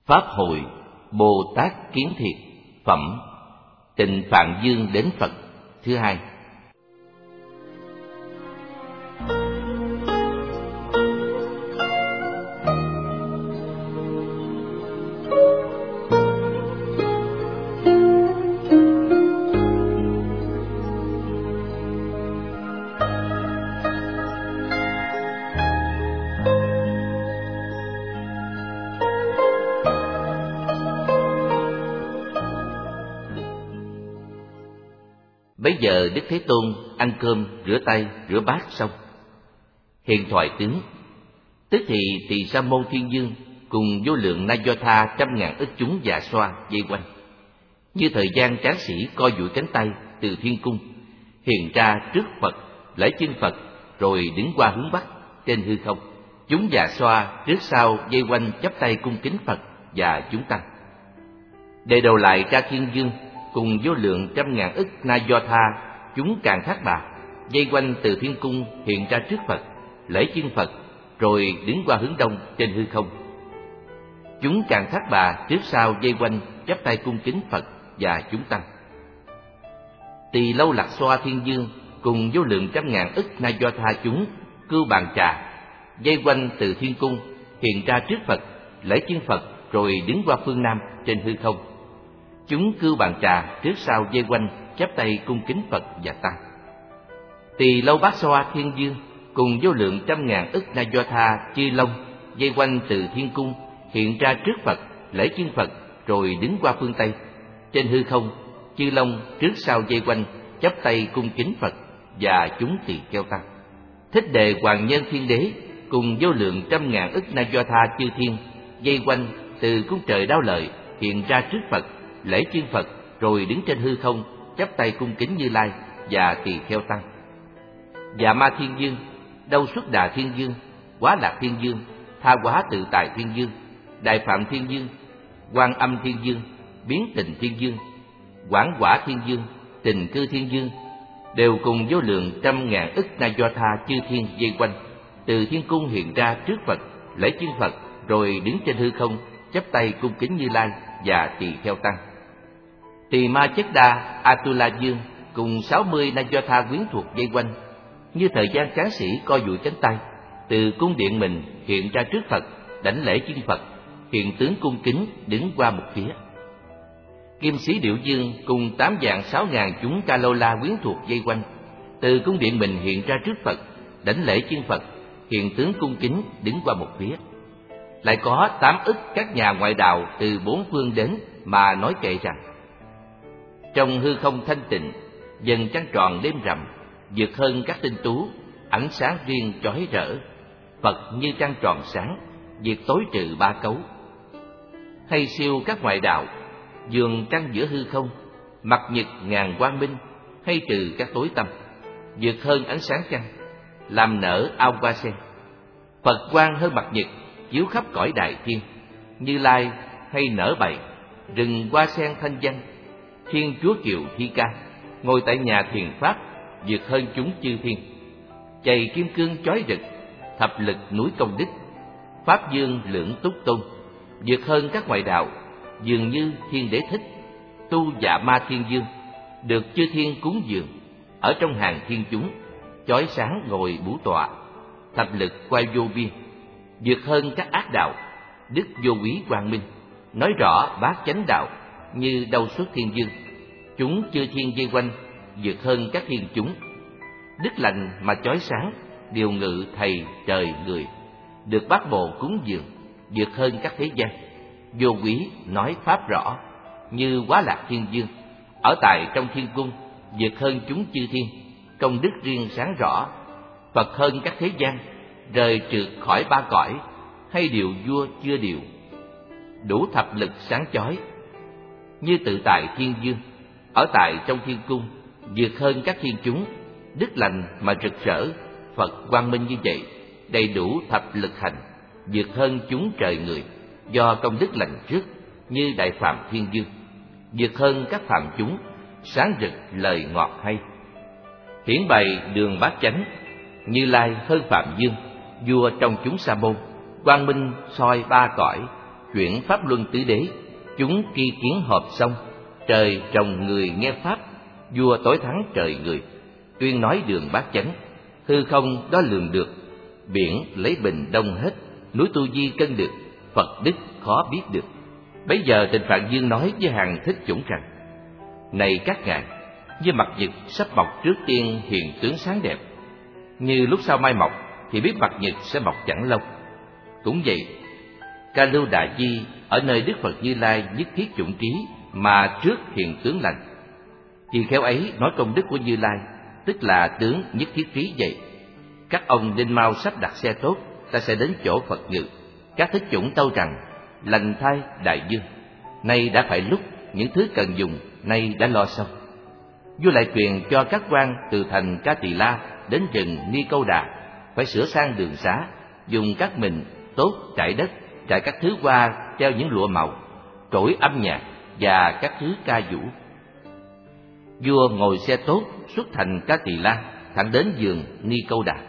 Pháp hội Bồ Tát Kiến Thiệt phẩm Tịnh Phạn Dương đến Phật thứ hai. Bấy giờ Đức Thế Tôn ăn cơm, rửa tay, rửa bát xong, hiền thoại tướng. Tức thì Tỳ Sa Môn Thiên Dương cùng vô lượng Na Do Tha 100.000 ức chúng dạ xoa vây quanh, như thời gian tráng sĩ co duỗi cánh tay từ thiên cung hiện ra trước Phật, lễ chân Phật, rồi đứng qua hướng bắc trên hư không. Chúng dạ xoa trước sau vây quanh chắp tay cung kính Phật và chúng tăng. Đề đầu lại ra Thiên Dương cùng vô lượng 100.000 ức Na Do Tha chúng Càng Thác Bà vây quanh từ thiên cung hiện ra trước Phật, lễ chân Phật, rồi đứng qua hướng đông trên hư không. Chúng Càng Thác Bà trước sau vây quanh chắp tay cung kính Phật và chúng tăng. Tỳ Lâu Lạc Xoa Thiên Dương cùng vô lượng 100.000 ức Na Do Tha chúng Cưu Bàn Trà vây quanh từ thiên cung hiện ra trước Phật, lễ chân Phật, rồi đứng qua phương nam trên hư không. Chúng Cưu Bàn Trà trước sau vây quanh chắp tay cung kính Phật và tăng. Tỳ Lâu Bát Xoa Thiên Dương cùng vô lượng 100.000 ức Na Do Tha Chư Long vây quanh từ thiên cung hiện ra trước Phật, lễ chân Phật, rồi đứng qua phương tây trên hư không. Chư Long trước sau vây quanh chắp tay cung kính Phật và chúng tỳ kheo tăng. Thích Đề Hoàng Nhân Thiên Đế cùng vô lượng 100.000 ức Na Do Tha Chư Thiên vây quanh từ cung trời Đao Lợi hiện ra trước Phật, lễ chân Phật, rồi đứng trên hư không chắp tay cung kính Như Lai và tỳ kheo tăng. Dạ Ma Thiên Dương, Đâu Xuất Đà Thiên Dương, Quá Lạc Thiên Dương, Tha Hóa Tự Tại Thiên Dương, Đại Phạm Thiên Dương, Quan Âm Thiên Dương, Biến Tình Thiên Dương, Quảng Quả Thiên Dương, Tình Cư Thiên Dương đều cùng vô lượng 100.000 ức Na Do Tha Chư Thiên vây quanh từ thiên cung hiện ra trước Phật, lễ chân Phật, rồi đứng trên hư không chắp tay cung kính Như Lai và tỳ kheo tăng. Tỳ Ma Chất Đa Atula Dương cùng 60 Na Do Tha quyến thuộc vây quanh, như thời gian tráng sĩ co duỗi cánh tay từ cung điện mình hiện ra trước Phật, đảnh lễ chân Phật, hiện tướng cung kính đứng qua một phía. Kim Sĩ Điệu Dương cùng 8.600.000 chúng Ca Lô La quyến thuộc vây quanh từ cung điện mình hiện ra trước Phật, đảnh lễ chân Phật, hiện tướng cung kính đứng qua một phía. Lại có 8 ức các nhà ngoại đạo từ bốn phương đến mà nói kệ rằng: trong hư không thanh tịnh, dần trăng tròn đêm rằm, vượt hơn các tinh tú, ánh sáng riêng chói rỡ. Phật như trăng tròn sáng, diệt tối trừ ba cấu. Hay siêu các ngoại đạo, dường trăng giữa hư không, mặt nhật ngàn quang minh, hay trừ các tối tăm, vượt hơn ánh sáng trăng, làm nở ao hoa sen. Phật quang hơn mặt nhật, chiếu khắp cõi đại thiên. Như Lai hay nở bày, rừng hoa sen thanh danh. Thiên Chúa Kiều Thi Ca, ngồi tại nhà thiền pháp, vượt hơn chúng chư thiên. Chày kim cương chói rực, thập lực núi công đức. Pháp dương lưỡng túc tôn, vượt hơn các ngoại đạo, dường như Thiên Đế Thích. Tu Dạ Ma Thiên Dương, được chư thiên cúng dường, ở trong hàng thiên chúng, chói sáng ngồi bủ tọa. Thập lực quay vô biên, vượt hơn các ác đạo. Đức vô quý quang minh, nói rõ bát chánh đạo, như Đâu Xuất Thiên Dương. Chúng chư thiên vây quanh, vượt hơn các thiên chúng. Đức lành mà chói sáng, điều ngự thầy trời người, được bát bộ cúng dường, vượt hơn các thế gian. Vô quý nói pháp rõ, như Quá Lạc Thiên Dương, ở tại trong thiên cung, vượt hơn chúng chư thiên, công đức riêng sáng rõ. Phật hơn các thế gian, rời trượt khỏi ba cõi, hay điều vua chưa điều, đủ thập lực sáng chói. Như Tự Tại Thiên Dương, ở tại trong thiên cung, vượt hơn các thiên chúng, đức lành mà rực rỡ. Phật quang minh như vậy, đầy đủ thập lực hành, vượt hơn chúng trời người, do công đức lành trước, như Đại Phạm Thiên Dương, vượt hơn các phạm chúng, sáng rực lời ngọt hay. Hiển bày đường bát chánh, Như Lai hơn Phạm Dương, vua trong chúng Sa môn, quang minh soi ba cõi, chuyển pháp luân tứ đế, chúng ki kiến họp xong, trời trồng người nghe pháp, vua tối thắng trời người, tuyên nói đường bát chánh, hư không đo lường được, biển lấy bình đông hết, núi Tu Di cân được, Phật đức khó biết được. Bấy giờ Tịnh Phạn Dương nói với hàng thích chủng rằng: Này các ngài, như mặt nhật sắp mọc trước tiên hiện tướng sáng đẹp, như lúc sau mai mọc thì biết mặt nhật sẽ mọc chẳng lâu. Cũng vậy, Ca Lưu Đà Di ở nơi Đức Phật Như Lai nhất thiết chủng trí mà trước hiện tướng lành. Thì khéo ấy nói công đức của Như Lai, tức là tướng nhất thiết trí vậy. Các ông nên mau sắp đặt xe tốt, ta sẽ đến chỗ Phật ngự. Các thích chủng tâu rằng: Lành thay đại dương, nay đã phải lúc, những thứ cần dùng nay đã lo xong. Vua lại truyền cho các quan từ thành Ca Tỳ La đến rừng Ni Câu Đà phải sửa sang đường xá, dùng các mình tốt trải đất, trải các thứ hoa treo những lụa màu, trỗi âm nhạc và các thứ ca vũ. Vua ngồi xe tốt xuất thành Ca Tỳ La thẳng đến vườn Ni Câu Đà.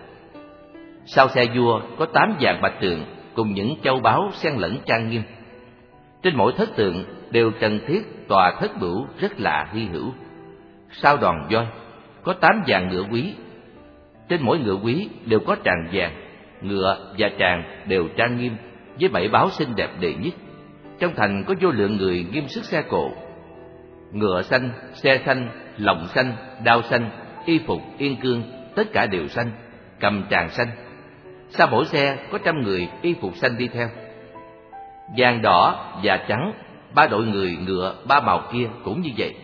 Sau xe vua có 8 vạn bạch tượng cùng những châu báu xen lẫn trang nghiêm. Trên mỗi thất tượng đều trần thiết tòa thất bửu rất là hy hữu. Sau đoàn voi có 8 vạn ngựa quý, trên mỗi ngựa quý đều có tràng vàng, ngựa và tràng đều trang nghiêm với 7 báo xinh đẹp đệ nhất. Trong thành có vô lượng người nghiêm sức xe cộ, ngựa xanh, xe xanh, lọng xanh, đao xanh, y phục yên cương, tất cả đều xanh, cầm tràng xanh. Sau mỗi xe có 100 người y phục xanh đi theo. Vàng đỏ và trắng, 3 đội người ngựa 3 màu kia cũng như vậy.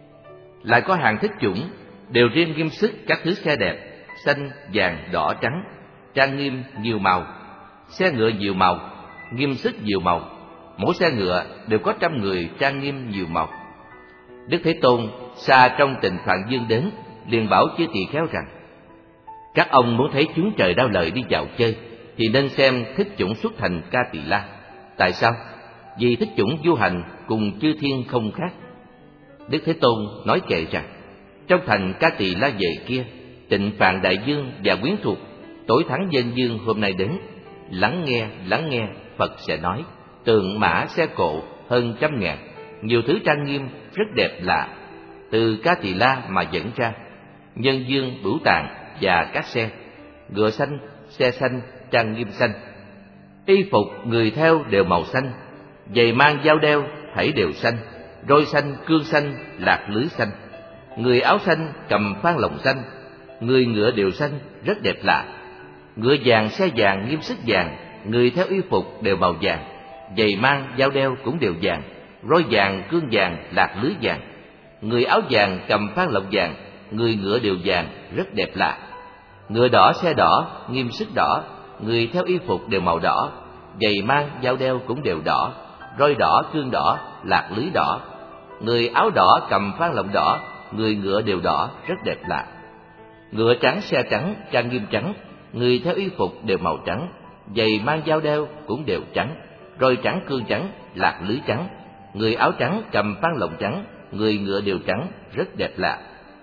Lại có hàng thích chủng đều riêng nghiêm sức các thứ xe đẹp, xanh, vàng, đỏ, trắng, trang nghiêm nhiều màu. Xe ngựa nhiều màu, nghiêm sức nhiều màu. Mỗi xe ngựa đều có 100 người trang nghiêm nhiều màu. Đức Thế Tôn xa trong Tịnh Phạn Dương đến, liền bảo chư tỳ kheo rằng: Các ông muốn thấy chúng trời đau lời đi dạo chơi thì nên xem thích chủng xuất thành Ca Tỳ La. Tại sao? Vì thích chủng du hành cùng chư thiên không khác. Đức Thế Tôn nói kệ rằng: Trong thành Ca Tỳ La về kia, Tịnh Phạn Đại Dương và quyến thuộc tối thắng Dân Dương hôm nay đến. Lắng nghe, Phật sẽ nói: Tượng mã xe cộ hơn 100.000, nhiều thứ trang nghiêm rất đẹp lạ, từ Ca Tỳ La mà dẫn ra. Nhân dương bửu tạng và các xe, ngựa xanh, xe xanh, trang nghiêm xanh. Y phục người theo đều màu xanh, giày mang dao đeo thảy đều xanh, roi xanh, cương xanh, lạc lưới xanh. Người áo xanh cầm phan lồng xanh, người ngựa đều xanh, rất đẹp lạ. Ngựa vàng, xe vàng, nghiêm sức vàng, người theo y phục đều màu vàng, giày mang dao đeo cũng đều vàng, roi vàng, cương vàng, lạc lưới vàng. Người áo vàng cầm phan lồng vàng, người ngựa đều vàng, rất đẹp lạ. Ngựa đỏ, xe đỏ, nghiêm sức đỏ, người theo y phục đều màu đỏ, giày mang dao đeo cũng đều đỏ, roi đỏ, cương đỏ, lạc lưới đỏ. Người áo đỏ cầm phan lồng đỏ, người ngựa đều đỏ, rất đẹp lạ. Ngựa trắng, xe trắng, trang nghiêm trắng, người theo y phục đều màu trắng, giày mang dao đeo cũng đều trắng, roi trắng, cương trắng, lạc lưới trắng. Người áo trắng cầm phan lồng trắng, người ngựa đều trắng, rất đẹp lạ.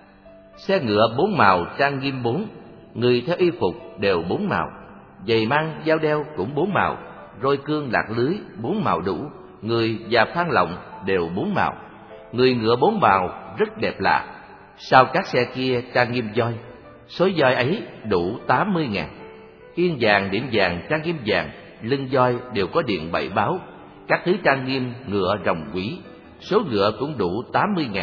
Xe ngựa 4 màu trang nghiêm 4, người theo y phục đều 4 màu, giày mang dao đeo cũng 4 màu, roi cương lạc lưới 4 màu đủ, người và phan lồng đều 4 màu, người ngựa 4 màu, rất đẹp lạ. Sau các xe kia trang nghiêm voi, số voi ấy đủ 80.000. Yên vàng, điểm vàng, trang nghiêm vàng, lưng voi đều có điện 7 báo, các thứ trang nghiêm ngựa rồng quý, số ngựa cũng đủ 80.000.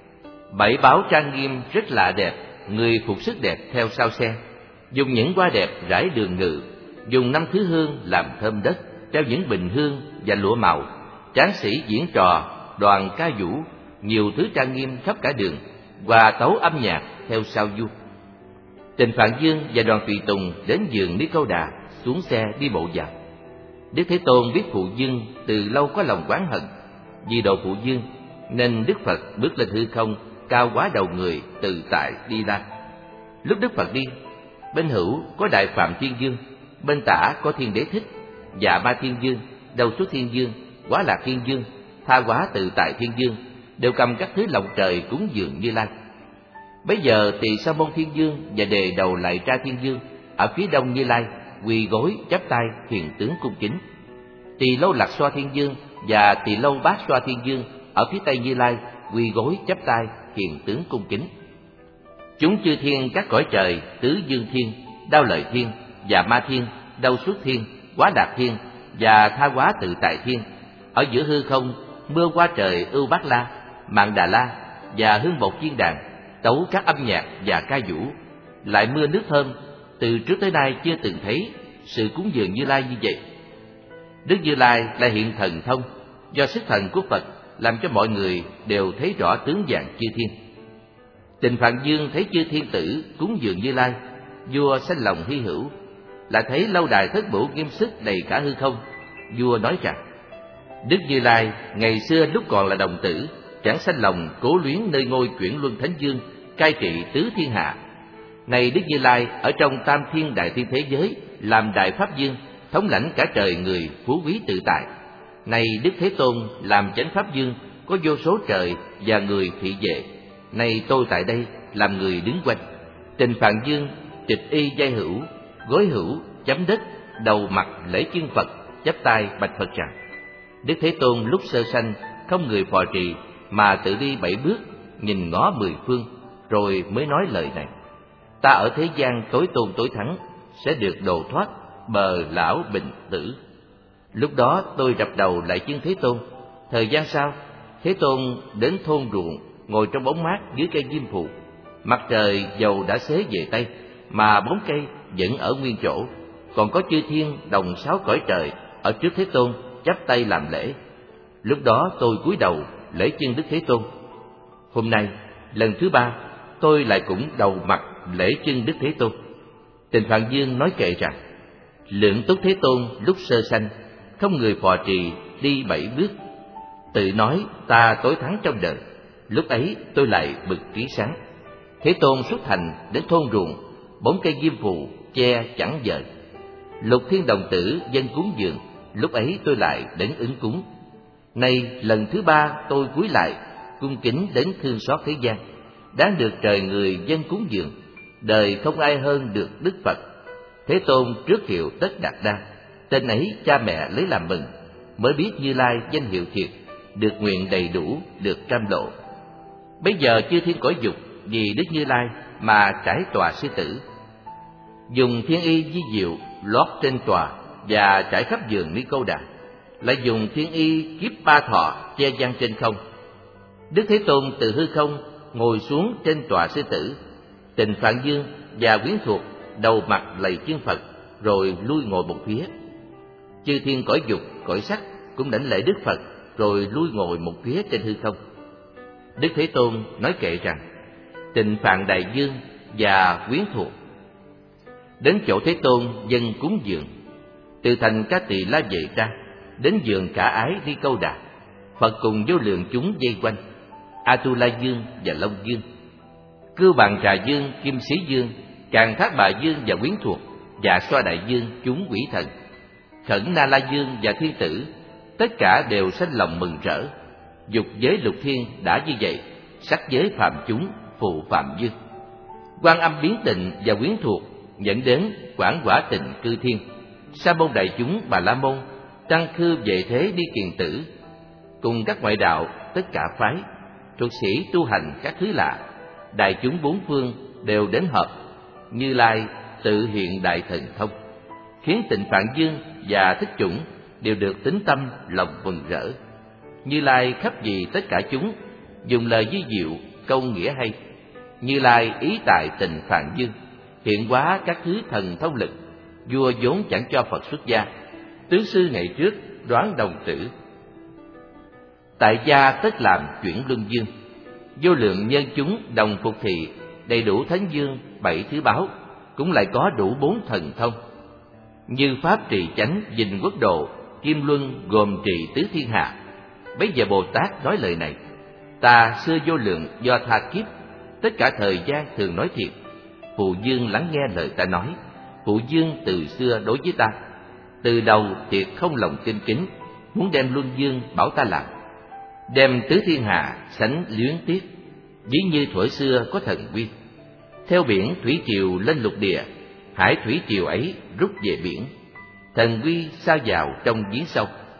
7 báo trang nghiêm rất lạ đẹp, người phục sức đẹp theo sau xe, dùng những hoa đẹp rải đường ngự, dùng 5 thứ hương làm thơm đất, treo những bình hương và lụa màu, tráng sĩ diễn trò, đoàn ca vũ, nhiều thứ trang nghiêm khắp cả đường, hòa tấu âm nhạc theo sau vua. Tịnh Phạn Dương và đoàn tùy tùng đến vườn Ni Câu Đà, xuống xe đi bộ vào. Đức Thế Tôn biết Phụ Dương từ lâu có lòng oán hận, vì độ Phụ Dương nên Đức Phật bước lên hư không cao quá đầu người, tự tại đi ra. Lúc Đức Phật đi, bên hữu có Đại Phạm Thiên Dương, bên tả có Thiên Đế Thích, Dạ Ma Thiên Dương, Đầu Xuất Thiên Dương, Quá Lạc Thiên Dương, Tha Hóa Tự Tại Thiên Dương đều cầm các thứ lọng trời cúng dường Như Lai. Bấy giờ Tỳ Sa Môn Thiên Dương và đề đầu lại Tra Thiên Dương ở phía đông Như Lai quỳ gối chắp tay thiền tướng cung kính. Tỳ Lâu Lạc Xoa Thiên Dương và Tỳ Lâu Bát Xoa Thiên Dương ở phía tây Như Lai quỳ gối chắp tay, hiền tướng cung kính. Chúng chư thiên các cõi trời, Tứ Dương Thiên, Đao Lợi Thiên, Dạ Ma Thiên, Đau Xuất Thiên, Quá Đạt Thiên và Tha Hóa Tự Tại Thiên, ở giữa hư không mưa qua trời Ưu Bát La, Mạn Đà La và Hương Bộc Viên Đàn, tấu các âm nhạc và ca vũ, lại mưa nước thơm. Từ trước tới nay chưa từng thấy sự cúng dường Như Lai như vậy. Đức Như Lai là hiện thần thông, do sức thần của Phật làm cho mọi người đều thấy rõ tướng dạng chư thiên. Tịnh Phạn Dương thấy chư thiên tử cúng dường Như Lai, vua sanh lòng hy hữu, lại thấy lâu đài thất bửu nghiêm sức đầy cả hư không. Vua nói rằng: Đức Như Lai ngày xưa lúc còn là đồng tử, chẳng sanh lòng cố luyến nơi ngôi Chuyển Luân Thánh Dương, cai trị tứ thiên hạ. Này Đức Như Lai ở trong tam thiên đại thiên thế giới làm đại pháp dương, thống lãnh cả trời người phú quý tự tại. Này Đức Thế Tôn làm chánh pháp dương, có vô số trời và người thị vệ. Này tôi tại đây làm người đứng quanh. Tịnh Phạn Dương trịch y giai hữu, gối hữu chấm đất, đầu mặt lễ chân Phật, chắp tay bạch Phật rằng: Đức Thế Tôn lúc sơ sanh không người phò trì, mà tự đi 7 bước, nhìn ngó 10 phương, rồi mới nói lời này: Ta ở thế gian tối tôn tối thắng, sẽ được độ thoát bờ lão bình tử. Lúc đó tôi đập đầu lại chân Thế Tôn. Thời gian sau, Thế Tôn đến thôn ruộng, ngồi trong bóng mát dưới cây diêm phù. Mặt trời dầu đã xế về Tây, mà bóng cây vẫn ở nguyên chỗ. Còn có chư thiên đồng 6 cõi trời ở trước Thế Tôn chắp tay làm lễ. Lúc đó tôi cúi đầu lễ chân Đức Thế Tôn. Hôm nay lần thứ 3, tôi lại cũng đầu mặt lễ chân Đức Thế Tôn. Tịnh Phạn Dương nói kệ rằng: Lượng Túc Thế Tôn lúc sơ sanh không người phò trì, đi 7 bước, tự nói ta tối thắng trong đời. Lúc ấy tôi lại bực trí sáng. Thế Tôn xuất thành đến thôn ruộng, bóng cây diêm phù che chẳng dời. Lục thiên đồng tử dân cúng dường, lúc ấy tôi lại đến ứng cúng. Nay lần thứ 3 tôi cúi lại cung kính đến thương xót thế gian, đáng được trời người dân cúng dường. Đời không ai hơn được Đức Phật. Thế Tôn trước hiệu Tất Đạt Đa, tên ấy cha mẹ lấy làm mừng, mới biết Như Lai danh hiệu thiệt, được nguyện đầy đủ, được cam lộ. Bây giờ chư thiên cõi dục vì Đức Như Lai mà trải tòa sư tử, dùng thiên y di diệu lót trên tòa và trải khắp giường Ni Câu Đà, lại dùng thiên y kiếp ba thọ che giăng trên không. Đức Thế Tôn từ hư không ngồi xuống trên tòa sư tử. Tịnh Phạn Dương và quyến thuộc đầu mặt lạy chân Phật, rồi lui ngồi một phía. Chư thiên cõi dục, cõi sắc cũng đảnh lễ Đức Phật, rồi lui ngồi một phía trên hư không. Đức Thế Tôn nói kệ rằng: Tịnh Phạn Đại Dương và quyến thuộc đến chỗ Thế Tôn dân cúng dường. Từ thành Ca Tỳ La Vệ ra, đến giường Cả Ái Ni Câu Đà, Phật cùng vô lượng chúng vây quanh. Atula Dương và Long Dương, Cưu Bàn Trà Dương, Kim Sĩ Dương, Càn Thác Bà Dương và quyến thuộc, và Xoa Đại Dương chúng quỷ thần, Khẩn Na La Dương và thiên tử, tất cả đều sanh lòng mừng rỡ. Dục giới lục thiên đã như vậy, sắc giới phạm chúng phụ phạm dương. Quan Âm biến tịnh và quyến thuộc dẫn đến quảng quả tịnh cư thiên. Sa môn đại chúng Bà La Môn, Tăng Khư Vệ Thế đi kiền tử, cùng các ngoại đạo tất cả phái, thuật sĩ tu hành các thứ lạ, đại chúng bốn phương đều đến hợp. Như Lai tự hiện đại thần thông, khiến Tịnh Phạn Dương và Thích Chủng đều được tín tâm lòng mừng rỡ. Như Lai khắp vì tất cả chúng, dùng lời vi diệu câu nghĩa hay. Như Lai ý tại Tịnh Phạn Dương, hiện hóa các thứ thần thông lực. Vua vốn chẳng cho Phật xuất gia, tứ sư ngày trước đoán đồng tử. Tại gia tất làm chuyển luân dương, vô lượng nhân chúng đồng phục thị, đầy đủ thánh dương 7 thứ báo, cũng lại có đủ 4 thần thông. Như pháp trì chánh dình quốc độ, kim luân gồm trị tứ thiên hạ. Bấy giờ Bồ Tát nói lời này: Ta xưa vô lượng do tha kiếp, tất cả thời gian thường nói thiệt. Phụ Dương lắng nghe lời ta nói. Phụ Dương từ xưa đối với ta, từ đầu thiệt không lòng kinh kính, muốn đem luân dương bảo ta làm, đem tứ thiên hạ sánh luyến tiếc. Ví như thuở xưa có thần quy, theo biển thủy triều lên lục địa, hải thủy triều ấy rút về biển. Thần quy sa vào trong giếng sâu,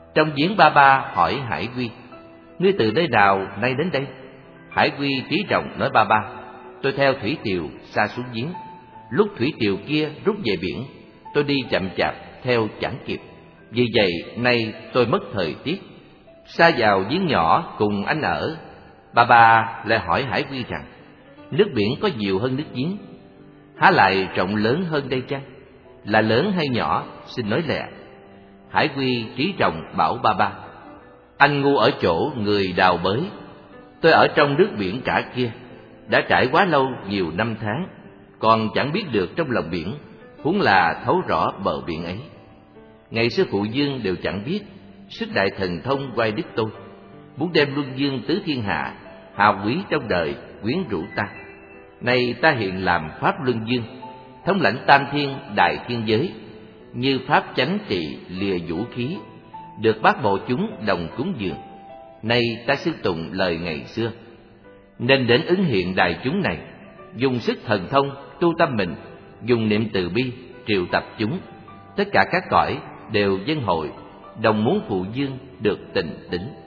Trong giếng ba ba hỏi Hải Quy: "Ngươi từ nơi nào nay đến đây?" Hải Quy trí trọng nói: "Ba ba, tôi theo thủy triều xa xuống giếng. Lúc thủy triều kia rút về biển, tôi đi chậm chạp theo chẳng kịp. Vì vậy nay tôi mất thời tiết, sa vào giếng nhỏ cùng anh ở." Ba ba lại hỏi Hải Quy rằng: "Nước biển có nhiều hơn nước giếng, há lại rộng lớn hơn đây chăng? Là lớn hay nhỏ, xin nói lẹ." Hải Quy trí trọng bảo ba ba: "Anh ngu ở chỗ người đào bới, tôi ở trong nước biển cả kia, đã trải quá lâu nhiều năm tháng, còn chẳng biết được trong lòng biển, huống là thấu rõ bờ biển ấy. Ngày xưa phụ dương đều chẳng biết, sức đại thần thông quay đích tôi, muốn đem luân dương tứ thiên hạ, hào quý trong đời quyến rũ ta. Nay ta hiện làm pháp luân dương, thống lãnh tam thiên đại thiên giới, như pháp chánh trị lìa vũ khí, được bát bộ chúng đồng cúng dường. Nay ta xưng tụng lời ngày xưa, nên đến ứng hiện đại chúng này, dùng sức thần thông tu tâm mình, dùng niệm từ bi triệu tập chúng, tất cả các cõi đều dân hội, đồng muốn phụ dương được tình tính."